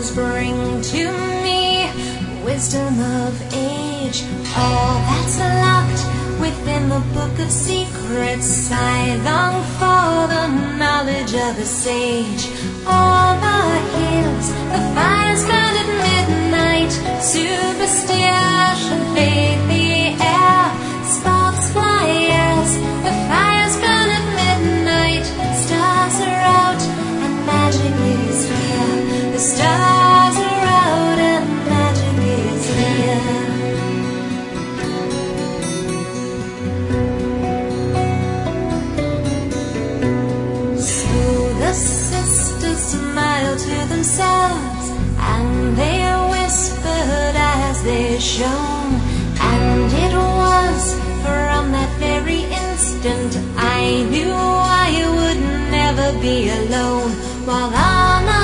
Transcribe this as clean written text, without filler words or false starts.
stars bring to me wisdom of age, all that's locked within the book of secrets. I long for the knowledge of a sage. All the hills, the fires burn at midnight, superstition fade the air, sparks fly as the fires burn at midnight. Stars are out and magic is here. The stars are out and magic is here. The sisters smiled to themselves, and they whispered as they shone. And it was from that very instant I knew I would never be alone. While on